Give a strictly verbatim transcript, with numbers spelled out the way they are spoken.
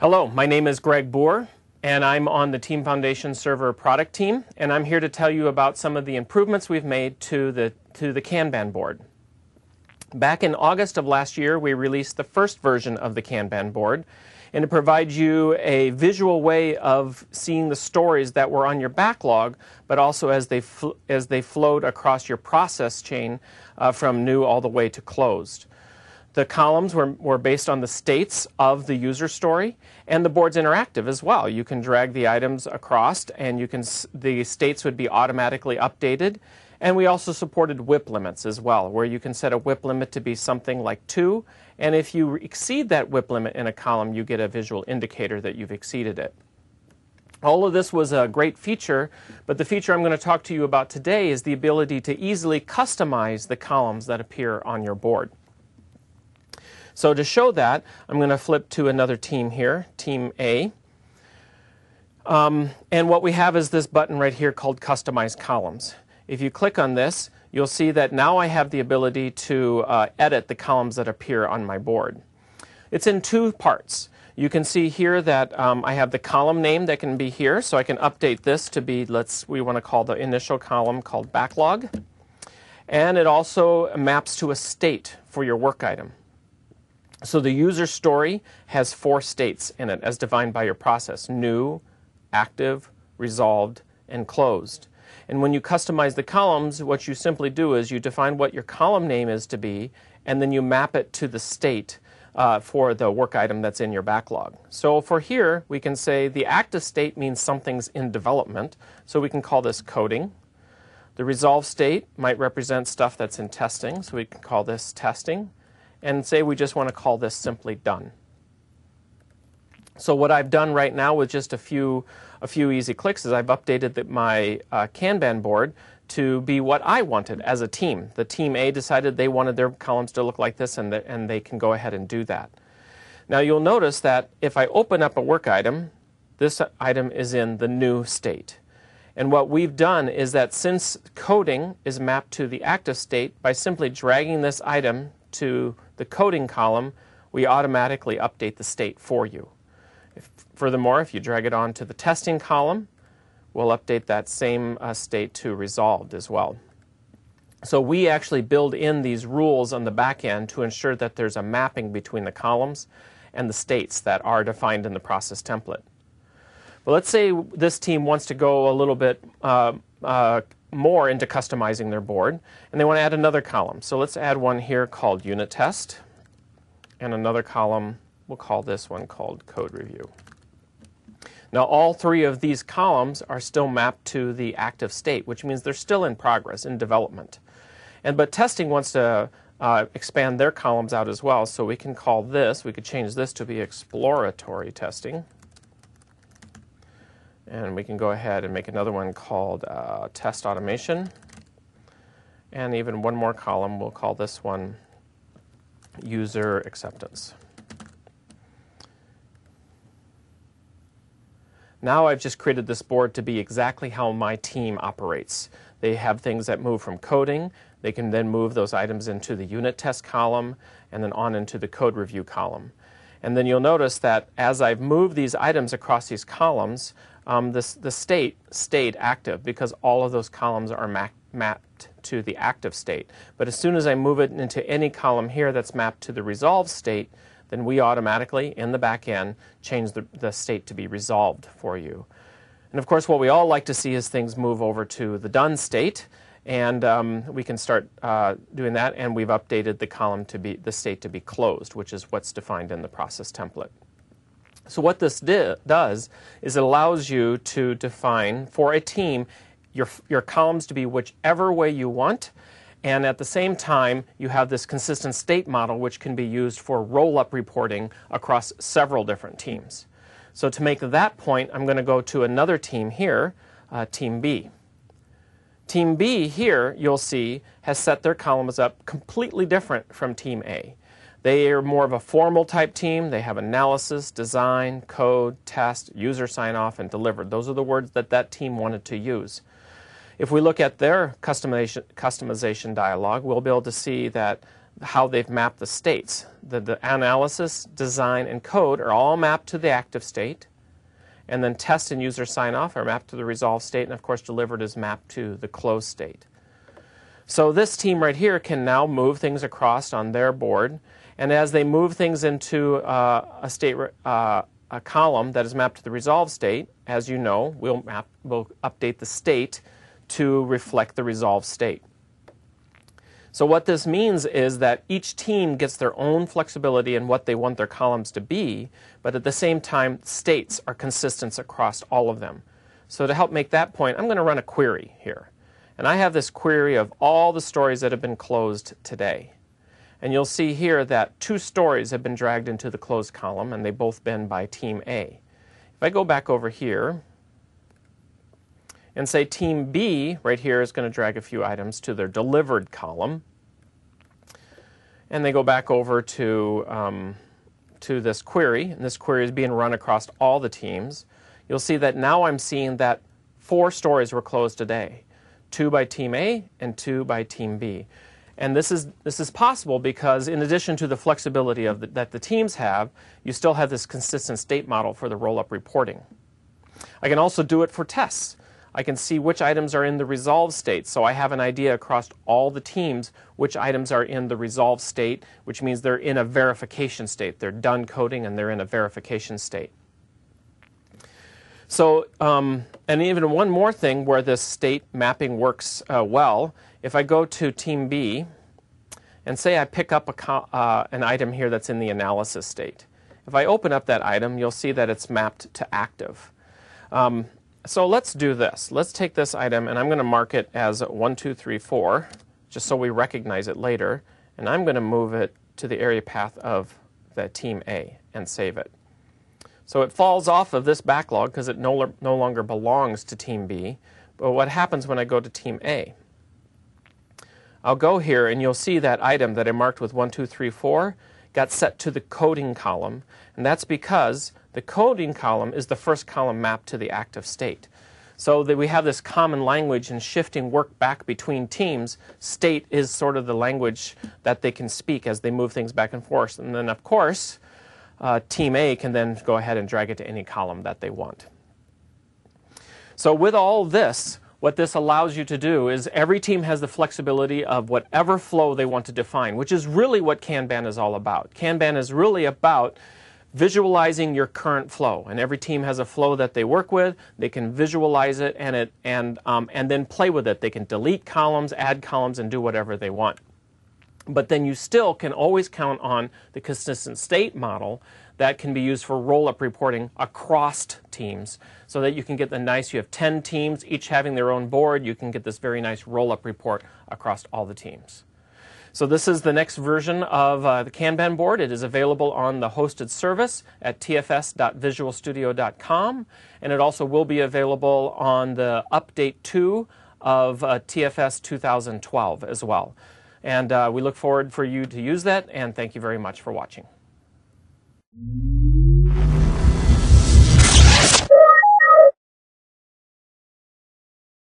Hello, my name is Greg Boer, and I'm on the Team Foundation Server product team, and I'm here to tell you about some of the improvements we've made to the, to the Kanban board. Back in August of last year, we released the first version of the Kanban board, and it provides you a visual way of seeing the stories that were on your backlog, but also as they, fl as they flowed across your process chain uh, from new all the way to closed. The columns were, were based on the states of the user story, and the board's interactive as well. You can drag the items across, and you can the states would be automatically updated. And we also supported W I P limits as well, where you can set a W I P limit to be something like two, and if you exceed that W I P limit in a column, you get a visual indicator that you've exceeded it. All of this was a great feature, but the feature I'm going to talk to you about today is the ability to easily customize the columns that appear on your board. So to show that, I'm going to flip to another team here, Team A. Um, and what we have is this button right here called Customize Columns. If you click on this, you'll see that now I have the ability to uh, edit the columns that appear on my board. It's in two parts. You can see here that um, I have the column name that can be here, so I can update this to be, let's, we want to call the initial column called Backlog. And it also maps to a state for your work item. So the user story has four states in it as defined by your process: new, active, resolved, and closed. And when you customize the columns, what you simply do is you define what your column name is to be, and then you map it to the state uh, for the work item that's in your backlog. So for here, we can say the active state means something's in development, so we can call this coding. The resolved state might represent stuff that's in testing, so we can call this testing. And say we just want to call this simply done. So what I've done right now with just a few, a few easy clicks is I've updated the, my uh, Kanban board to be what I wanted as a team. The Team A decided they wanted their columns to look like this, and, the, and they can go ahead and do that. Now you'll notice that if I open up a work item, this item is in the new state. And what we've done is that since coding is mapped to the active state, by simply dragging this item to the coding column, we automatically update the state for you. If, furthermore, if you drag it on to the testing column, we'll update that same uh, state to resolved as well. So we actually build in these rules on the back end to ensure that there's a mapping between the columns and the states that are defined in the process template. But let's say this team wants to go a little bit uh, uh, more into customizing their board, and they want to add another column. So let's add one here called Unit Test, and another column, we'll call this one called Code Review. Now all three of these columns are still mapped to the active state, which means they're still in progress, in development. And but testing wants to uh, expand their columns out as well, so we can call this, we could change this to be exploratory testing. And we can go ahead and make another one called uh, Test Automation. And even one more column, we'll call this one User Acceptance. Now I've just created this board to be exactly how my team operates. They have things that move from coding. They can then move those items into the unit test column and then on into the code review column. And then you'll notice that as I've moved these items across these columns, um, this, the state stayed active because all of those columns are ma mapped to the active state. But as soon as I move it into any column here that's mapped to the resolved state, then we automatically, in the back end, change the, the state to be resolved for you. And of course, what we all like to see is things move over to the done state. And um, we can start uh, doing that, and we've updated the column to be the state to be closed, which is what's defined in the process template. So what this di does is it allows you to define for a team your, your columns to be whichever way you want, and at the same time you have this consistent state model which can be used for roll-up reporting across several different teams. So to make that point, I'm going to go to another team here, uh, Team B. Team B here, you'll see, has set their columns up completely different from Team A. They are more of a formal type team. They have analysis, design, code, test, user sign-off, and delivered. Those are the words that that team wanted to use. If we look at their customization, customization dialog, we'll be able to see that how they've mapped the states. The, the analysis, design, and code are all mapped to the active state, and then test and user sign-off are mapped to the resolved state, and of course delivered is mapped to the closed state. So this team right here can now move things across on their board, and as they move things into uh, a state, uh, a column that is mapped to the resolved state, as you know, we'll, map, we'll update the state to reflect the resolved state. So what this means is that each team gets their own flexibility in what they want their columns to be, but at the same time, states are consistent across all of them. So to help make that point, I'm going to run a query here. And I have this query of all the stories that have been closed today. And you'll see here that two stories have been dragged into the closed column, and they've both been by Team A. If I go back over here and say Team B right here is going to drag a few items to their delivered column, and they go back over to, um, to this query, and this query is being run across all the teams, you'll see that now I'm seeing that four stories were closed today. Two by Team A and two by Team B. And this is, this is possible because in addition to the flexibility of the, that the teams have, you still have this consistent state model for the roll-up reporting. I can also do it for tests. I can see which items are in the resolved state, so I have an idea across all the teams which items are in the resolved state, which means they're in a verification state. They're done coding and they're in a verification state. So, um, and even one more thing where this state mapping works uh, well, if I go to Team B and say I pick up a uh, an item here that's in the analysis state. If I open up that item, you'll see that it's mapped to active. Um, So let's do this. Let's take this item, and I'm going to mark it as one, two, three, four, just so we recognize it later. And I'm going to move it to the area path of the Team A and save it. So it falls off of this backlog because it no, no longer belongs to Team B. But what happens when I go to Team A? I'll go here, and you'll see that item that I marked with one, two, three, four got set to the coding column. And that's because the coding column is the first column mapped to the active state. So that we have this common language and shifting work back between teams. State is sort of the language that they can speak as they move things back and forth. And then, of course, uh, Team A can then go ahead and drag it to any column that they want. So with all this, what this allows you to do is every team has the flexibility of whatever flow they want to define, which is really what Kanban is all about. Kanban is really about visualizing your current flow, and every team has a flow that they work with. They can visualize it and it and um, and then play with it. They can delete columns, add columns, and do whatever they want. But then you still can always count on the consistent state model that can be used for roll-up reporting across teams, so that you can get the nice. You have ten teams, each having their own board. You can get this very nice roll-up report across all the teams. So this is the next version of uh, the Kanban board. It is available on the hosted service at t f s dot visual studio dot com, and it also will be available on the update two of uh, T F S two thousand twelve as well. And uh, we look forward for you to use that, and thank you very much for watching.